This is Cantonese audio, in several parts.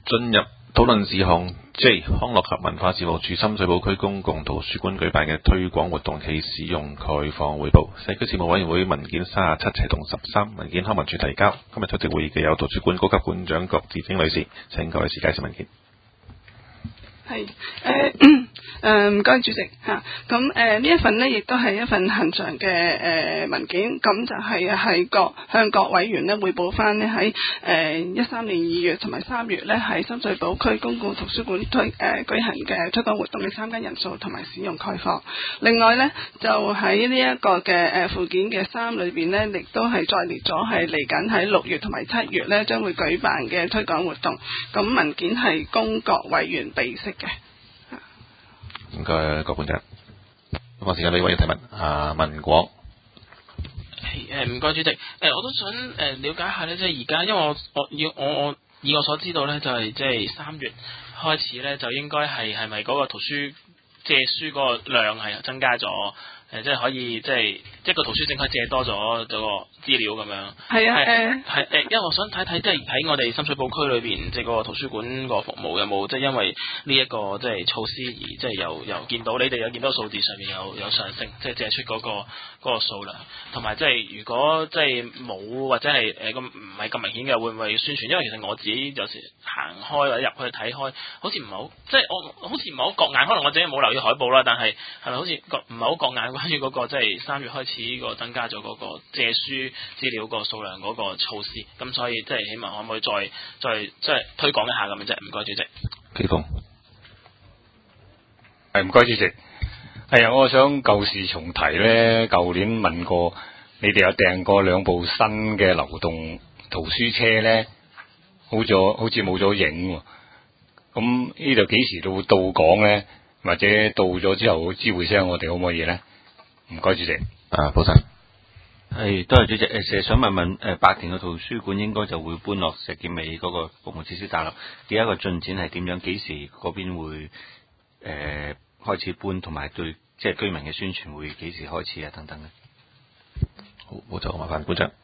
進入討論事項 J， 康樂及文化事務署深水埗區公共圖書館舉辦嘅推廣活動暨使用概況匯報。社區事務委員會文件37齊同13，文件康文署提交。今日出席會議嘅有圖書館高級館長郭志晶女士，請各位士介紹文件。 係唔該主席嚇，咁呢一份呢亦都係一份恆常嘅文件，咁就係向各委員呢匯報翻呢喺13年2月同埋3月呢喺深水埗區公共圖書館舉行嘅推廣活動嘅參加人數同埋使用概況。另外呢，就喺呢一個嘅附件嘅3裏邊呢，亦都係再列咗係嚟緊喺6月同埋7月呢將會舉辦嘅推廣活動。咁文件係供各委員備悉嘅。 唔該，郭館長。咁時間俾委員提問。文廣。 唔該主席。我都想了解下咧，即係而家，因為我以我所知道咧，就係即係3月開始咧，就應該係咪嗰個圖書借書嗰個量係增加咗？即係可以，即係一個圖書證可以借多咗嗰個資料咁樣。係啊，因為我想睇睇，即係喺我哋深水埗區裏邊，即係嗰個圖書館個服務有冇，即係因為呢一個即係措施而即係又見到你哋有見到數字上面有上升，即係借出嗰個數量，同埋即係如果即係冇或者係咁唔係咁明顯嘅，會唔會宣傳？因為其實我自己有時行開或者入去睇開，好似唔係好，即係我好似唔係好覺眼，可能我自己冇留意海報啦，但係係咪好似唔係好覺眼？關於嗰個即係3月開始個增加咗嗰個借書資料個數量嗰個措施，咁所以即係希望可唔可以再即係推廣一下咁樣啫？唔該主席。 基豐。 唔該主席。係啊，我想舊事重提咧，舊年問過你哋有訂過2部新嘅流動圖書車咧，好似冇咗影喎。咁呢度幾時到港咧？或者到咗之後知會聲我哋可唔可以咧？唔該主席。 寶臣。 係，多謝主席。成日想問白田嘅圖書館應該就會搬落石硤尾嗰個服務設施大樓，而家個進展係點樣？幾時嗰邊會開始搬，同埋對即係居民嘅宣傳會幾時開始啊？等等嘅。 好，冇錯，麻煩館長。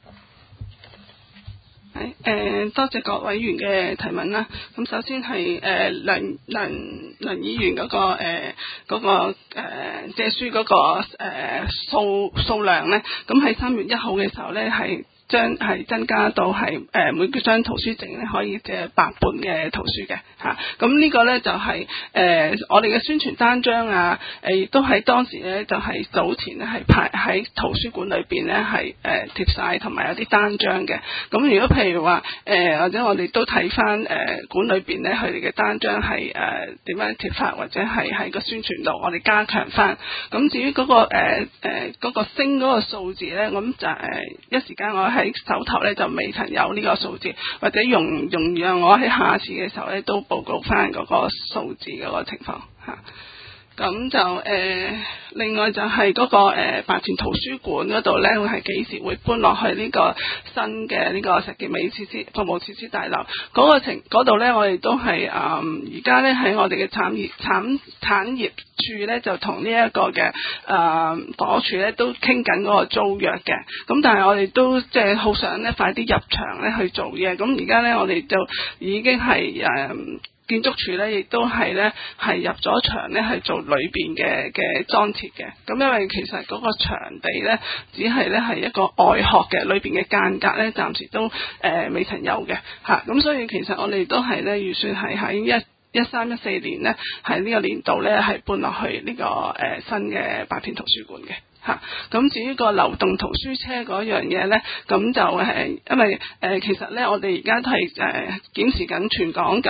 多謝各委員嘅提問啦。咁首先係梁議員嗰個借書嗰個數量咧，咁喺3月1號嘅時候咧係增加到係每張圖書證咧可以借8本嘅圖書嘅嚇，咁呢個咧就係我哋嘅宣傳單張啊，亦都喺當時咧就係早前咧係派喺圖書館裏邊咧係貼晒，同埋有啲單張嘅。咁如果譬如話或者我哋都睇翻館裏邊咧佢哋嘅單張係點樣貼法，或者係喺個宣傳度我哋加強翻。咁至於嗰個升嗰個數字咧，咁就一時間我喺手頭咧就未曾有呢個數字，或者容讓我喺下次嘅時候咧都報告翻嗰個數字嗰個情況嚇。咁就另外就係嗰個白田圖書館嗰度咧，會係幾時會搬落去呢個新嘅呢個石硤尾服務設施大樓嗰度咧？我哋都係而家咧喺我哋嘅產業處咧就同呢一個嘅房屋處咧都傾緊嗰個租約嘅。咁但係我哋都即係好想咧快啲入場咧去做嘢。咁而家咧我哋就已經係建築署咧，亦都係咧係入咗場咧，係做裏邊嘅裝設嘅。咁因為其實嗰個場地咧，只係咧係一個外殼嘅，裏邊嘅間隔咧，暫時都未曾有嘅嚇。咁所以其實我哋都係咧預算係喺13-14年咧，喺呢個年度咧係搬落去呢個新嘅白田圖書館嘅。咁至於個流動圖書車嗰樣嘢咧，咁就係因為其實咧，我哋而家都係檢視緊全港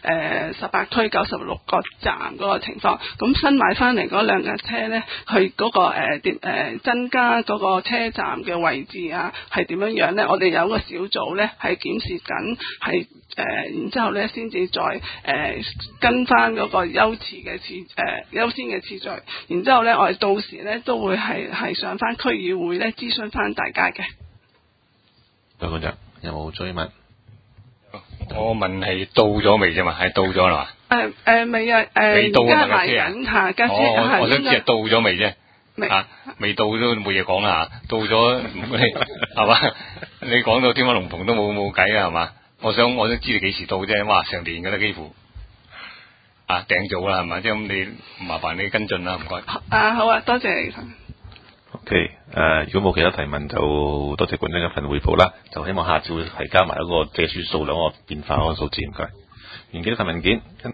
18區96個站嗰個情況。咁新買翻嚟嗰2架車咧，佢嗰個增加嗰個車站嘅位置啊，係點樣咧？我哋有個小組咧係檢視緊，係然之後咧先至再跟翻嗰個優先嘅次序。然之後咧，我哋到時咧都會係上翻區議會咧諮詢翻大家嘅。 梁館長有冇追問？ 我問係到咗未啫嘛？係到咗啦嘛？ 未啊， 未到而家賣緊嚇，家姐我想知係到咗未啫？未到都冇嘢講啦嚇，到咗係嘛？你講到天花龍鳳都冇計啊係嘛？ 我想知你幾時到啫？哇，成年㗎啦，幾乎啊訂做啦係咪？即係咁，你麻煩你跟進啦，唔該。 好啊，多謝你。 OK， 如果冇其他提問，就多謝管理一份匯報啦。就希望下次會提交埋一個借書數量個變化嗰個數字，唔該。完結呢份文件。